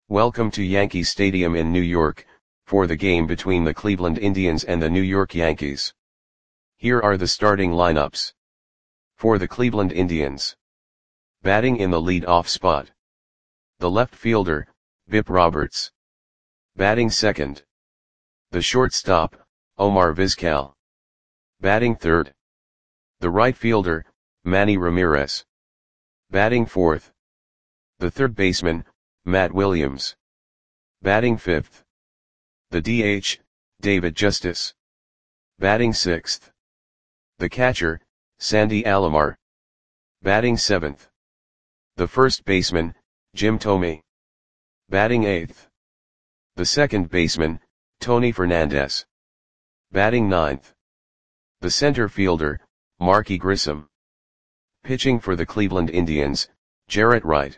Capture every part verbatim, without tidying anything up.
Welcome to Yankee Stadium in New York, for the game between the Cleveland Indians and the New York Yankees. Here are the starting lineups. For the Cleveland Indians. Batting in the lead-off spot. The left fielder, Bip Roberts. Batting second. The shortstop, Omar Vizquel. Batting third. The right fielder, Manny Ramirez. Batting fourth. The third baseman, Matt Williams. Batting fifth. The D H, David Justice. Batting sixth. The catcher, Sandy Alomar. Batting seventh. The first baseman, Jim Thome. Batting eighth. The second baseman, Tony Fernandez. Batting ninth. The center fielder, Marky Grissom. Pitching for the Cleveland Indians, Jarrett Wright.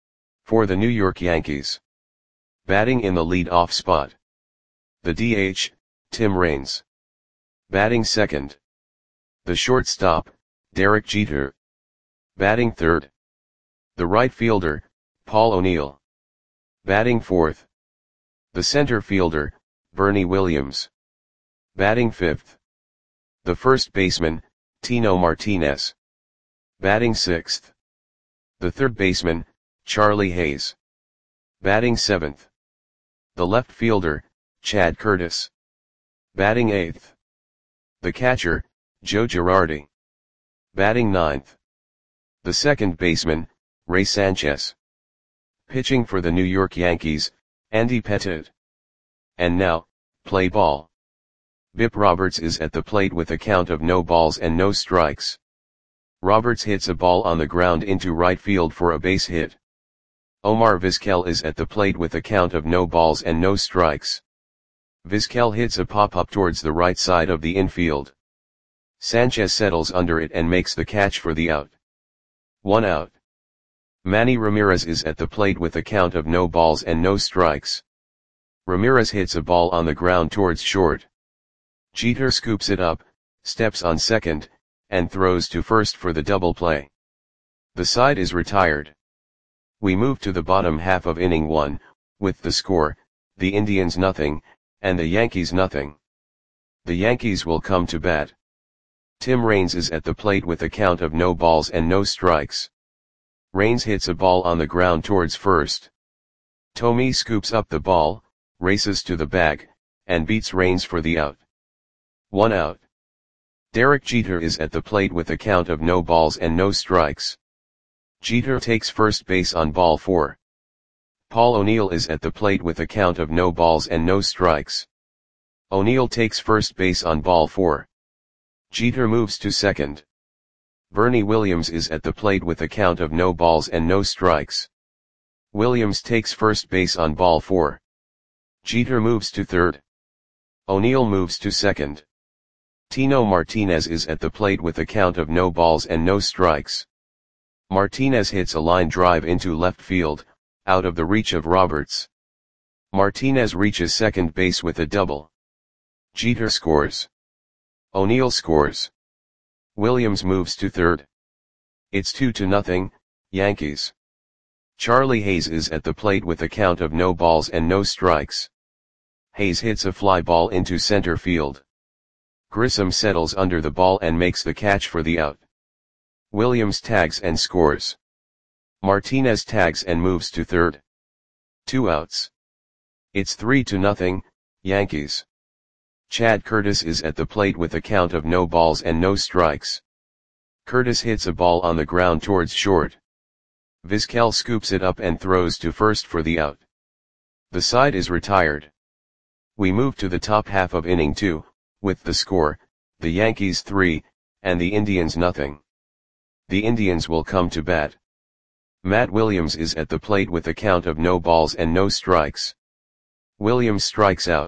For the New York Yankees. Batting in the lead-off spot. The D H, Tim Raines. Batting second. The shortstop, Derek Jeter. Batting third. The right fielder, Paul O'Neill. Batting fourth. The center fielder, Bernie Williams. Batting fifth. The first baseman, Tino Martinez. Batting sixth. The third baseman, Charlie Hayes. Batting seventh. The left fielder, Chad Curtis. Batting eighth. The catcher, Joe Girardi. Batting ninth. The second baseman, Ray Sanchez. Pitching for the New York Yankees, Andy Pettitte. And now, play ball. Bip Roberts is at the plate with a count of no balls and no strikes. Roberts hits a ball on the ground into right field for a base hit. Omar Vizquel is at the plate with a count of no balls and no strikes. Vizquel hits a pop-up towards the right side of the infield. Sanchez settles under it and makes the catch for the out. One out. Manny Ramirez is at the plate with a count of no balls and no strikes. Ramirez hits a ball on the ground towards short. Jeter scoops it up, steps on second, and throws to first for the double play. The side is retired. We move to the bottom half of inning one, with the score, the Indians nothing, and the Yankees nothing. The Yankees will come to bat. Tim Raines is at the plate with a count of no balls and no strikes. Raines hits a ball on the ground towards first. Thome scoops up the ball, races to the bag, and beats Raines for the out. One out. Derek Jeter is at the plate with a count of no balls and no strikes. Jeter takes first base on ball four. Paul O'Neill is at the plate with a count of no balls and no strikes. O'Neill takes first base on ball four. Jeter moves to second. Bernie Williams is at the plate with a count of no balls and no strikes. Williams takes first base on ball four. Jeter moves to third. O'Neill moves to second. Tino Martinez is at the plate with a count of no balls and no strikes. Martinez hits a line drive into left field, out of the reach of Roberts. Martinez reaches second base with a double. Jeter scores. O'Neill scores. Williams moves to third. It's two to nothing, Yankees. Charlie Hayes is at the plate with a count of no balls and no strikes. Hayes hits a fly ball into center field. Grissom settles under the ball and makes the catch for the out. Williams tags and scores. Martinez tags and moves to third. Two outs. It's three to nothing, Yankees. Chad Curtis is at the plate with a count of no balls and no strikes. Curtis hits a ball on the ground towards short. Vizquel scoops it up and throws to first for the out. The side is retired. We move to the top half of inning two, with the score, the Yankees three, and the Indians nothing. The Indians will come to bat. Matt Williams is at the plate with a count of no balls and no strikes. Williams strikes out.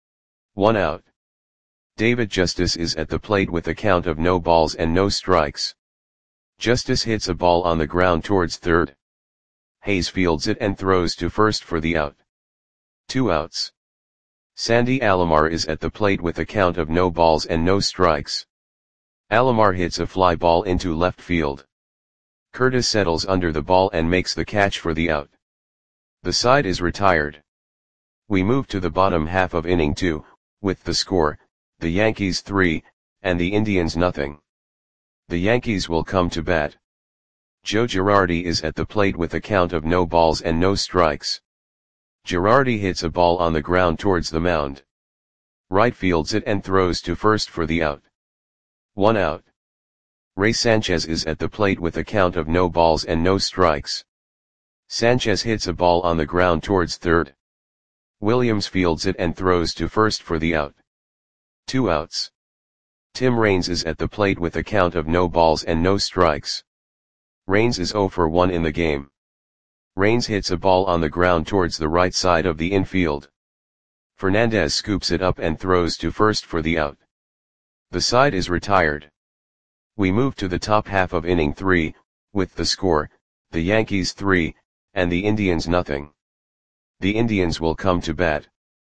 One out. David Justice is at the plate with a count of no balls and no strikes. Justice hits a ball on the ground towards third. Hayes fields it and throws to first for the out. Two outs. Sandy Alomar is at the plate with a count of no balls and no strikes. Alomar hits a fly ball into left field. Curtis settles under the ball and makes the catch for the out. The side is retired. We move to the bottom half of inning two, with the score, the Yankees three, and the Indians nothing. The Yankees will come to bat. Joe Girardi is at the plate with a count of no balls and no strikes. Girardi hits a ball on the ground towards the mound. Right fields it and throws to first for the out. One out. Ray Sanchez is at the plate with a count of no balls and no strikes. Sanchez hits a ball on the ground towards third. Williams fields it and throws to first for the out. Two outs. Tim Raines is at the plate with a count of no balls and no strikes. Raines is oh for one in the game. Raines hits a ball on the ground towards the right side of the infield. Fernandez scoops it up and throws to first for the out. The side is retired. We move to the top half of inning three, with the score, the Yankees three, and the Indians nothing. The Indians will come to bat.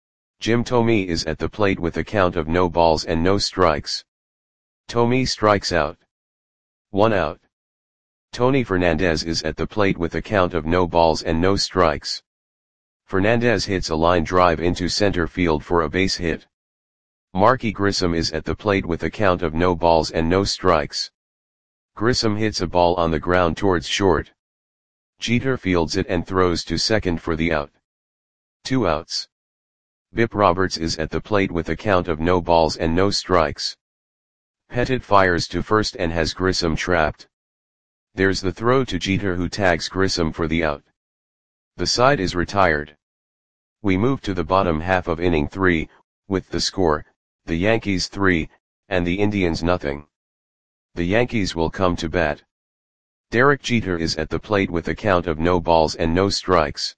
Jim Thome is at the plate with a count of no balls and no strikes. Thome strikes out. One out. Tony Fernandez is at the plate with a count of no balls and no strikes. Fernandez hits a line drive into center field for a base hit. Marky Grissom is at the plate with a count of no balls and no strikes. Grissom hits a ball on the ground towards short. Jeter fields it and throws to second for the out. Two outs. Bip Roberts is at the plate with a count of no balls and no strikes. Pettit fires to first and has Grissom trapped. There's the throw to Jeter, who tags Grissom for the out. The side is retired. We move to the bottom half of inning three, with the score, the Yankees three, and the Indians nothing. The Yankees will come to bat. Derek Jeter is at the plate with a count of no balls and no strikes.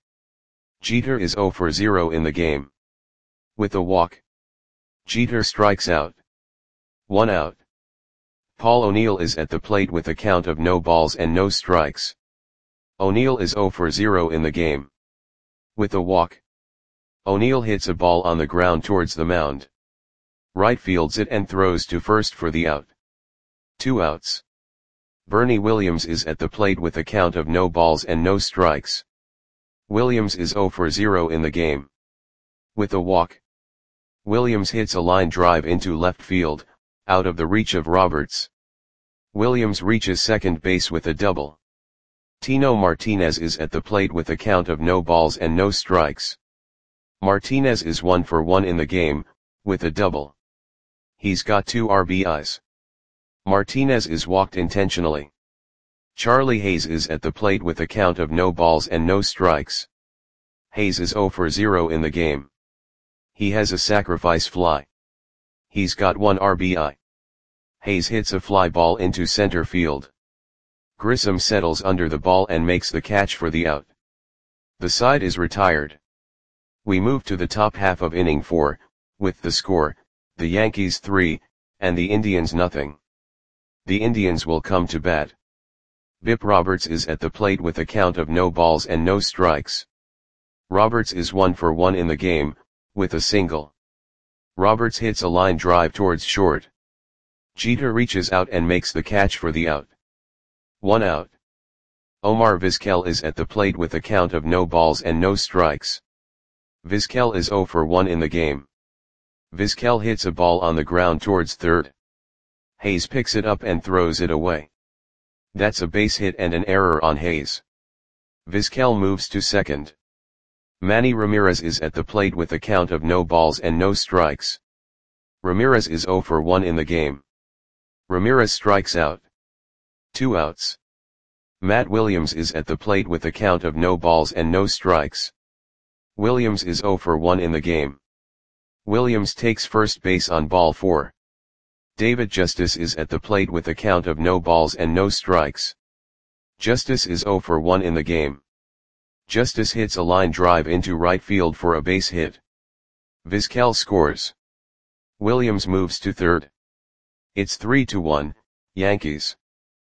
Jeter is oh for zero in the game. With a walk, Jeter strikes out. One out. Paul O'Neill is at the plate with a count of no balls and no strikes. O'Neill is oh for zero in the game. With a walk, O'Neill hits a ball on the ground towards the mound. Right fields it and throws to first for the out. Two outs. Bernie Williams is at the plate with a count of no balls and no strikes. Williams is oh for zero in the game. With a walk, Williams hits a line drive into left field, out of the reach of Roberts. Williams reaches second base with a double. Tino Martinez is at the plate with a count of no balls and no strikes. Martinez is one for one in the game, with a double. He's got two R B Is. Martinez is walked intentionally. Charlie Hayes is at the plate with a count of no balls and no strikes. Hayes is oh for zero in the game. He has a sacrifice fly. He's got one R B I. Hayes hits a fly ball into center field. Grissom settles under the ball and makes the catch for the out. The side is retired. We move to the top half of inning four, with the score, the Yankees three, and the Indians nothing. The Indians will come to bat. Bip Roberts is at the plate with a count of no balls and no strikes. Roberts is one for one in the game, with a single. Roberts hits a line drive towards short. Jeter reaches out and makes the catch for the out. One out. Omar Vizquel is at the plate with a count of no balls and no strikes. Vizquel is oh for one in the game. Vizquel hits a ball on the ground towards third. Hayes picks it up and throws it away. That's a base hit and an error on Hayes. Vizquel moves to second. Manny Ramirez is at the plate with a count of no balls and no strikes. Ramirez is oh for one in the game. Ramirez strikes out. Two outs. Matt Williams is at the plate with a count of no balls and no strikes. Williams is oh for one in the game. Williams takes first base on ball four. David Justice is at the plate with a count of no balls and no strikes. Justice is oh for one in the game. Justice hits a line drive into right field for a base hit. Vizquel scores. Williams moves to third. It's three to one, Yankees.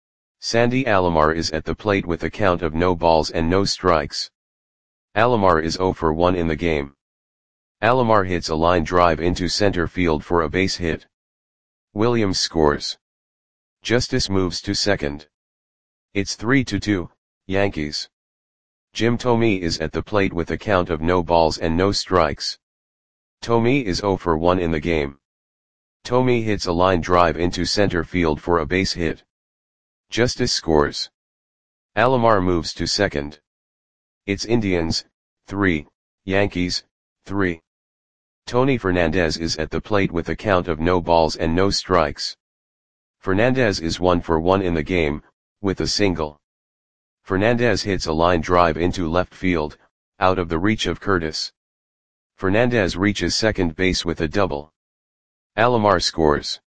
Sandy Alomar is at the plate with a count of no balls and no strikes. Alomar is oh for one in the game. Alomar hits a line drive into center field for a base hit. Williams scores. Justice moves to second. It's three to two, Yankees. Jim Thome is at the plate with a count of no balls and no strikes. Thome is zero for one in the game. Thome hits a line drive into center field for a base hit. Justice scores. Alomar moves to second. It's Indians, three, Yankees, three. Tony Fernandez is at the plate with a count of no balls and no strikes. Fernandez is one for one in the game, with a single. Fernandez hits a line drive into left field, out of the reach of Curtis. Fernandez reaches second base with a double. Alomar scores.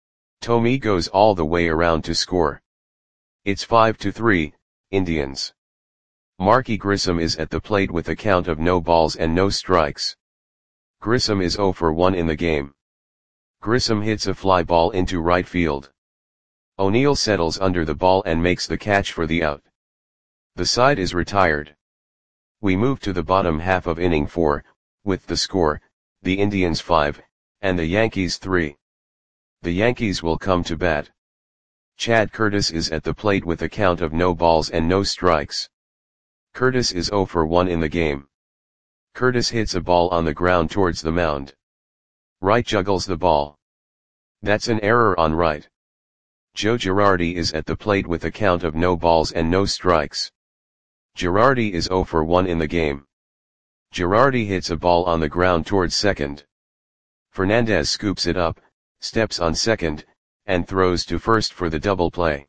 Thome goes all the way around to score. It's five to three, Indians. Marky Grissom is at the plate with a count of no balls and no strikes. Grissom is zero for one in the game. Grissom hits a fly ball into right field. O'Neill settles under the ball and makes the catch for the out. The side is retired. We move to the bottom half of inning four, with the score, the Indians five, and the Yankees three. The Yankees will come to bat. Chad Curtis is at the plate with a count of no balls and no strikes. Curtis is zero for one in the game. Curtis hits a ball on the ground towards the mound. Right juggles the ball. That's an error on right. Joe Girardi is at the plate with a count of no balls and no strikes. Girardi is zero for one in the game. Girardi hits a ball on the ground towards second. Fernandez scoops it up, steps on second, and throws to first for the double play.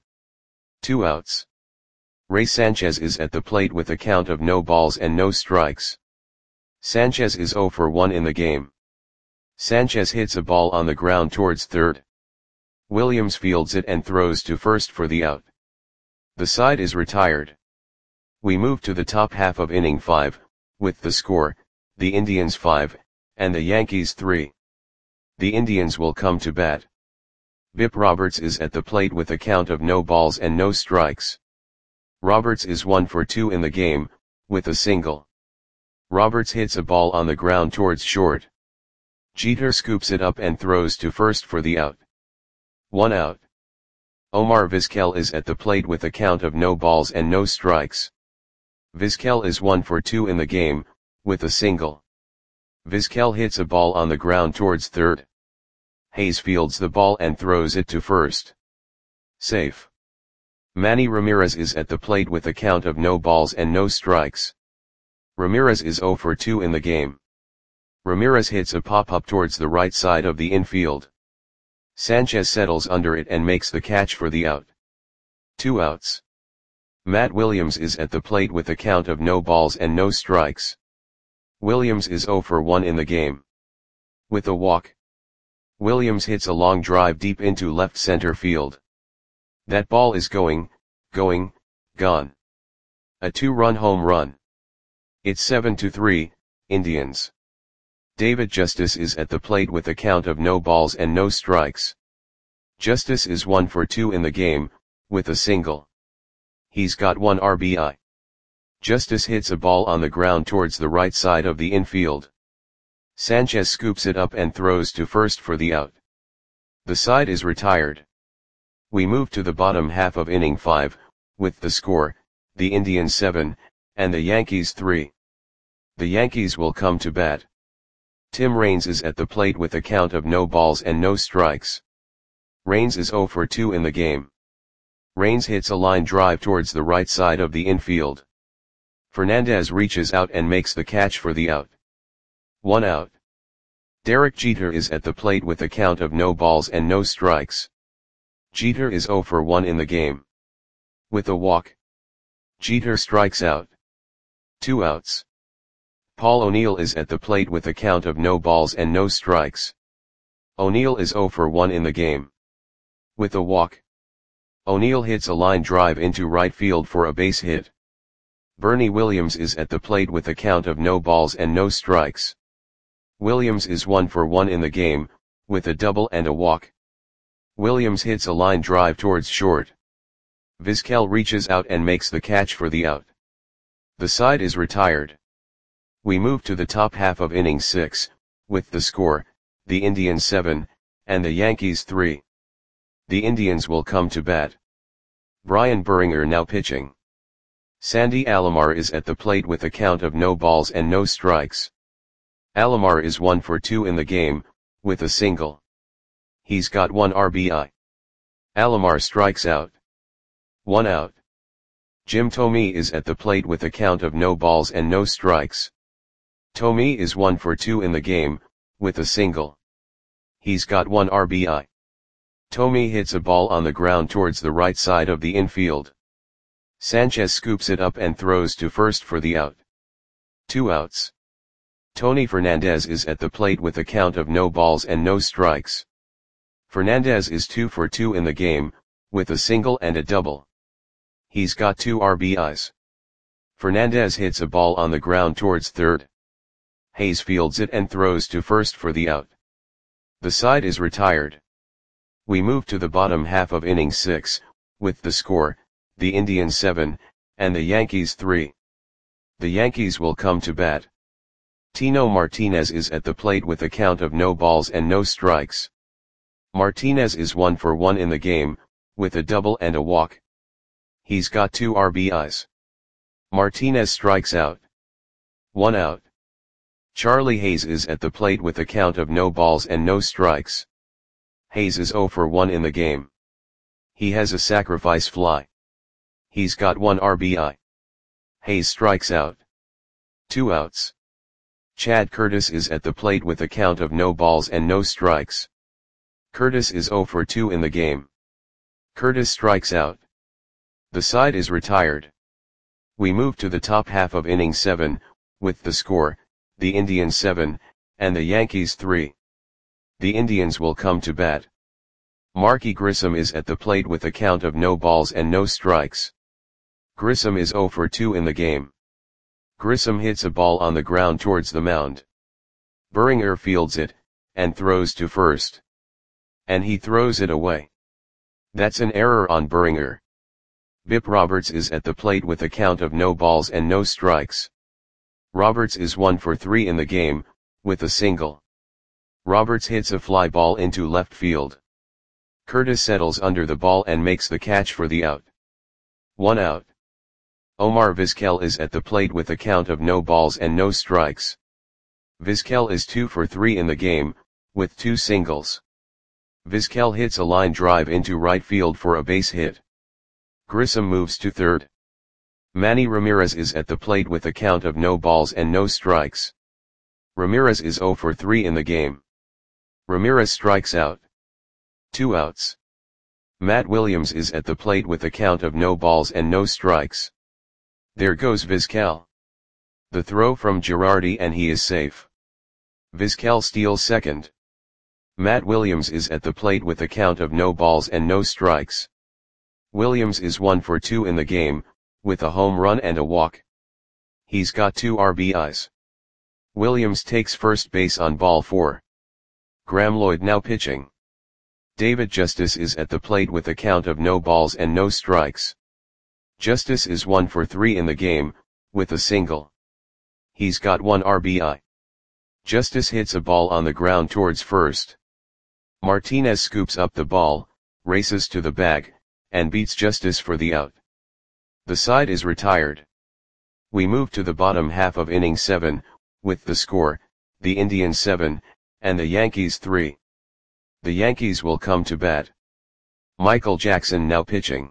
Two outs. Ray Sanchez is at the plate with a count of no balls and no strikes. Sanchez is zero for one in the game. Sanchez hits a ball on the ground towards third. Williams fields it and throws to first for the out. The side is retired. We move to the top half of inning five, with the score, the Indians five, and the Yankees three. The Indians will come to bat. Bip Roberts is at the plate with a count of no balls and no strikes. Roberts is one for two in the game, with a single. Roberts hits a ball on the ground towards short. Jeter scoops it up and throws to first for the out. One out. Omar Vizquel is at the plate with a count of no balls and no strikes. Vizquel is one for two in the game, with a single. Vizquel hits a ball on the ground towards third. Hayes fields the ball and throws it to first. Safe. Manny Ramirez is at the plate with a count of no balls and no strikes. Ramirez is zero for two in the game. Ramirez hits a pop-up towards the right side of the infield. Sanchez settles under it and makes the catch for the out. Two outs. Matt Williams is at the plate with a count of no balls and no strikes. Williams is zero for one in the game. With a walk. Williams hits a long drive deep into left center field. That ball is going, going, gone. A two-run home run. It's seven to three, Indians. David Justice is at the plate with a count of no balls and no strikes. Justice is one for two in the game, with a single. He's got one R B I. Justice hits a ball on the ground towards the right side of the infield. Sanchez scoops it up and throws to first for the out. The side is retired. We move to the bottom half of inning five, with the score, the Indians seven, and the Yankees three. The Yankees will come to bat. Tim Raines is at the plate with a count of no balls and no strikes. Raines is zero for two in the game. Raines hits a line drive towards the right side of the infield. Fernandez reaches out and makes the catch for the out. One out. Derek Jeter is at the plate with a count of no balls and no strikes. Jeter is zero for one in the game. With a walk. Jeter strikes out. Two outs. Paul O'Neill is at the plate with a count of no balls and no strikes. O'Neill is zero for one in the game. With a walk. O'Neill hits a line drive into right field for a base hit. Bernie Williams is at the plate with a count of no balls and no strikes. Williams is one for one in the game, with a double and a walk. Williams hits a line drive towards short. Vizquel reaches out and makes the catch for the out. The side is retired. We move to the top half of inning six, with the score, the Indians seven, and the Yankees three. The Indians will come to bat. Brian Buringer now pitching. Sandy Alomar is at the plate with a count of no balls and no strikes. Alomar is one for two in the game, with a single. He's got one R B I. Alomar strikes out. One out. Jim Thome is at the plate with a count of no balls and no strikes. Thome is one for two in the game, with a single. He's got one R B I. Thome hits a ball on the ground towards the right side of the infield. Sanchez scoops it up and throws to first for the out. Two outs. Tony Fernandez is at the plate with a count of no balls and no strikes. Fernandez is two for two in the game, with a single and a double. He's got two R B Is. Fernandez hits a ball on the ground towards third. Hayes fields it and throws to first for the out. The side is retired. We move to the bottom half of inning six, with the score, the Indians seven, and the Yankees three. The Yankees will come to bat. Tino Martinez is at the plate with a count of no balls and no strikes. Martinez is one for one in the game, with a double and a walk. He's got two R B Is. Martinez strikes out. One out. Charlie Hayes is at the plate with a count of no balls and no strikes. Hayes is zero for one in the game. He has a sacrifice fly. He's got one R B I. Hayes strikes out. Two outs. Chad Curtis is at the plate with a count of no balls and no strikes. Curtis is zero for two in the game. Curtis strikes out. The side is retired. We move to the top half of inning seven, with the score, the Indians seven, and the Yankees three. The Indians will come to bat. Marky Grissom is at the plate with a count of no balls and no strikes. Grissom is zero for two in the game. Grissom hits a ball on the ground towards the mound. Buringer fields it, and throws to first. And he throws it away. That's an error on Buringer. Bip Roberts is at the plate with a count of no balls and no strikes. Roberts is one for three in the game, with a single. Roberts hits a fly ball into left field. Curtis settles under the ball and makes the catch for the out. One out. Omar Vizquel is at the plate with a count of no balls and no strikes. Vizquel is two for three in the game, with two singles. Vizquel hits a line drive into right field for a base hit. Grissom moves to third. Manny Ramirez is at the plate with a count of no balls and no strikes. Ramirez is zero for three in the game. Ramirez strikes out. Two outs. Matt Williams is at the plate with a count of no balls and no strikes. There goes Vizquel. The throw from Girardi and he is safe. Vizquel steals second. Matt Williams is at the plate with a count of no balls and no strikes. Williams is one for two in the game, with a home run and a walk. He's got two R B Is. Williams takes first base on ball four. Graeme Lloyd now pitching. David Justice is at the plate with a count of no balls and no strikes. Justice is one for three in the game, with a single. He's got one R B I. Justice hits a ball on the ground towards first. Martinez scoops up the ball, races to the bag, and beats Justice for the out. The side is retired. We move to the bottom half of inning seven, with the score, the Indians seven, and the Yankees three. The Yankees will come to bat. Michael Jackson now pitching.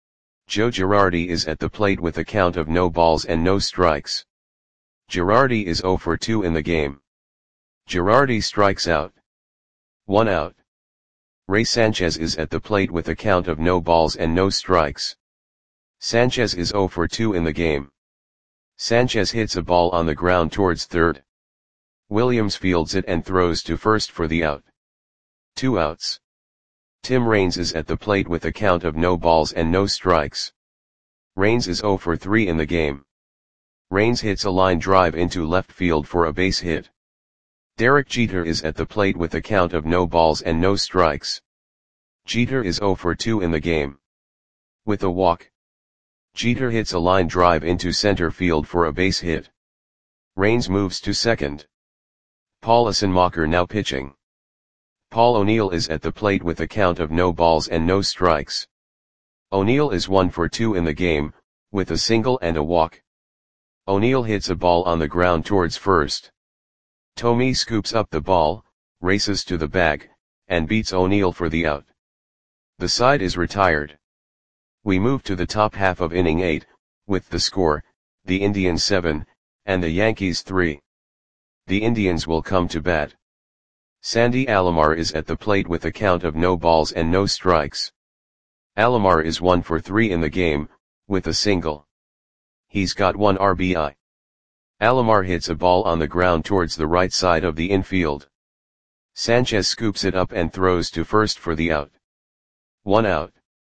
Joe Girardi is at the plate with a count of no balls and no strikes. Girardi is zero for two in the game. Girardi strikes out. One out. Ray Sanchez is at the plate with a count of no balls and no strikes. Sanchez is zero for two in the game. Sanchez hits a ball on the ground towards third. Williams fields it and throws to first for the out. Two outs. Tim Raines is at the plate with a count of no balls and no strikes. Raines is zero for three in the game. Raines hits a line drive into left field for a base hit. Derek Jeter is at the plate with a count of no balls and no strikes. Jeter is zero for two in the game. With a walk. Jeter hits a line drive into center field for a base hit. Raines moves to second. Paul Asenmacher now pitching. Paul O'Neill is at the plate with a count of no balls and no strikes. O'Neill is one for two in the game, with a single and a walk. O'Neill hits a ball on the ground towards first. Thome scoops up the ball, races to the bag, and beats O'Neill for the out. The side is retired. We move to the top half of inning eight, with the score, the Indians seven, and the Yankees three. The Indians will come to bat. Sandy Alomar is at the plate with a count of no balls and no strikes. Alomar is one for three in the game, with a single. He's got one R B I. Alomar hits a ball on the ground towards the right side of the infield. Sanchez scoops it up and throws to first for the out. One out.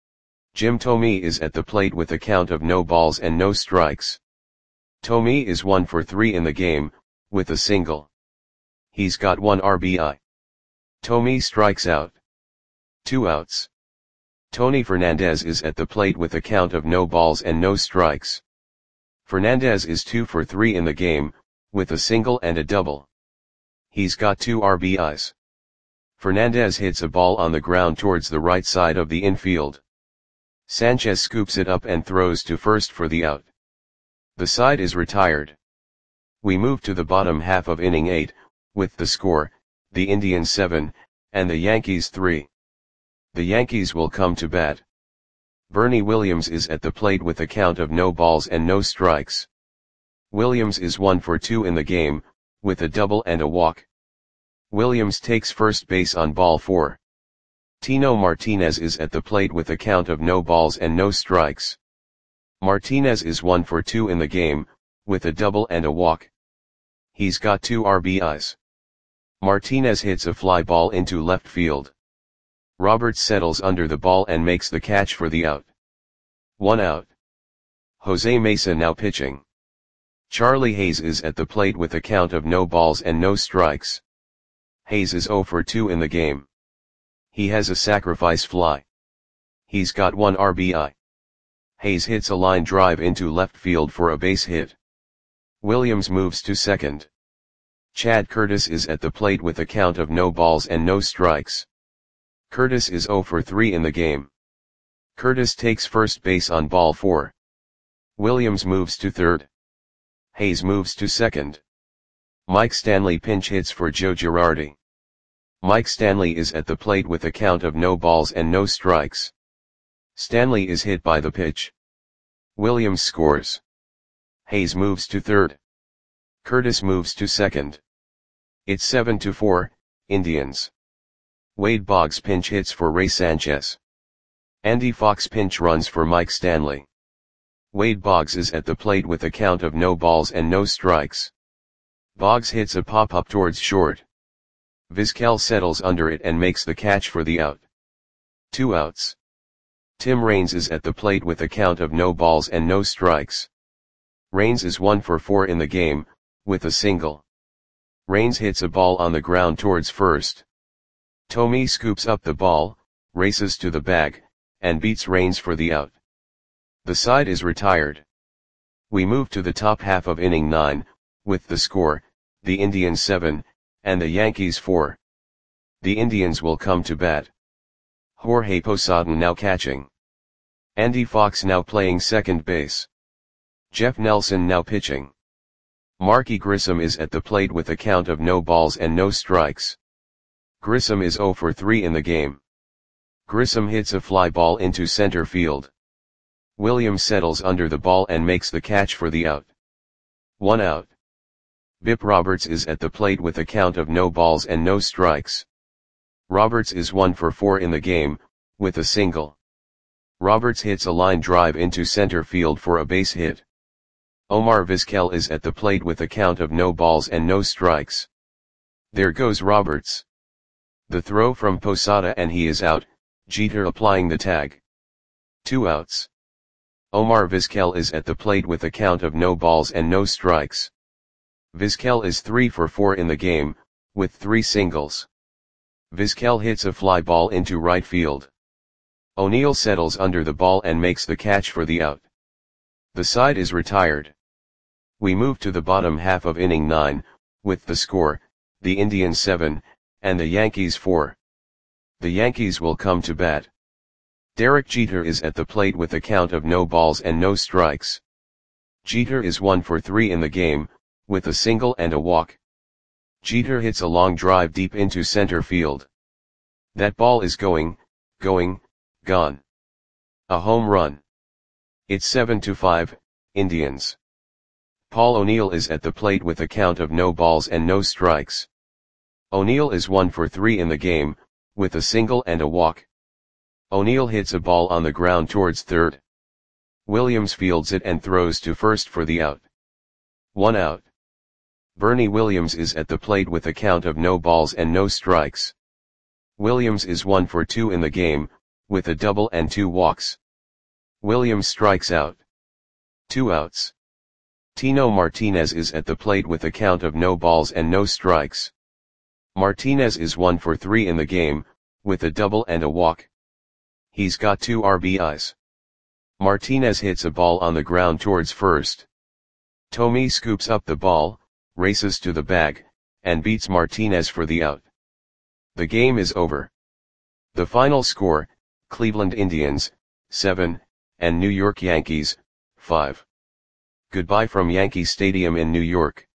Jim Thome is at the plate with a count of no balls and no strikes. Thome is one for three in the game, with a single. He's got one R B I. Thome strikes out. Two outs. Tony Fernandez is at the plate with a count of no balls and no strikes. Fernandez is two for three in the game, with a single and a double. He's got two R B Is. Fernandez hits a ball on the ground towards the right side of the infield. Sanchez scoops it up and throws to first for the out. The side is retired. We move to the bottom half of inning eight, with the score, the Indians seven, and the Yankees three. The Yankees will come to bat. Bernie Williams is at the plate with a count of no balls and no strikes. Williams is one for two in the game, with a double and a walk. Williams takes first base on ball four. Tino Martinez is at the plate with a count of no balls and no strikes. Martinez is one for two in the game, with a double and a walk. He's got two R B Is. Martinez hits a fly ball into left field. Roberts settles under the ball and makes the catch for the out. One out. Jose Mesa now pitching. Charlie Hayes is at the plate with a count of no balls and no strikes. Hayes is zero for two in the game. He has a sacrifice fly. He's got one R B I. Hayes hits a line drive into left field for a base hit. Williams moves to second. Chad Curtis is at the plate with a count of no balls and no strikes. Curtis is zero for three in the game. Curtis takes first base on ball four. Williams moves to third. Hayes moves to second. Mike Stanley pinch hits for Joe Girardi. Mike Stanley is at the plate with a count of no balls and no strikes. Stanley is hit by the pitch. Williams scores. Hayes moves to third. Curtis moves to second. It's seven to four, Indians. Wade Boggs pinch hits for Ray Sanchez. Andy Fox pinch runs for Mike Stanley. Wade Boggs is at the plate with a count of no balls and no strikes. Boggs hits a pop-up towards short. Vizquel settles under it and makes the catch for the out. Two outs. Tim Raines is at the plate with a count of no balls and no strikes. Raines is one for four in the game, with a single. Raines hits a ball on the ground towards first. Thome scoops up the ball, races to the bag, and beats Raines for the out. The side is retired. We move to the top half of inning nine, with the score, the Indians seven, and the Yankees four. The Indians will come to bat. Jorge Posada now catching. Andy Fox now playing second base. Jeff Nelson now pitching. Marky Grissom is at the plate with a count of no balls and no strikes. Grissom is zero for three in the game. Grissom hits a fly ball into center field. Williams settles under the ball and makes the catch for the out. One out. Bip Roberts is at the plate with a count of no balls and no strikes. Roberts is one for four in the game, with a single. Roberts hits a line drive into center field for a base hit. Omar Vizquel is at the plate with a count of no balls and no strikes. There goes Roberts. The throw from Posada and he is out, Jeter applying the tag. Two outs. Omar Vizquel is at the plate with a count of no balls and no strikes. Vizquel is three for four in the game, with three singles. Vizquel hits a fly ball into right field. O'Neill settles under the ball and makes the catch for the out. The side is retired. We move to the bottom half of inning nine, with the score, the Indians seven, and the Yankees four. The Yankees will come to bat. Derek Jeter is at the plate with a count of no balls and no strikes. Jeter is one for three in the game, with a single and a walk. Jeter hits a long drive deep into center field. That ball is going, going, gone. A home run. It's seven to five, Indians. Paul O'Neill is at the plate with a count of no balls and no strikes. O'Neill is one for three in the game, with a single and a walk. O'Neill hits a ball on the ground towards third. Williams fields it and throws to first for the out. One out. Bernie Williams is at the plate with a count of no balls and no strikes. Williams is one for two in the game, with a double and two walks. Williams strikes out. Two outs. Tino Martinez is at the plate with a count of no balls and no strikes. Martinez is one for three in the game, with a double and a walk. He's got two R B Is. Martinez hits a ball on the ground towards first. Tommy scoops up the ball, races to the bag, and beats Martinez for the out. The game is over. The final score, Cleveland Indians, seven, and New York Yankees, five. Goodbye from Yankee Stadium in New York.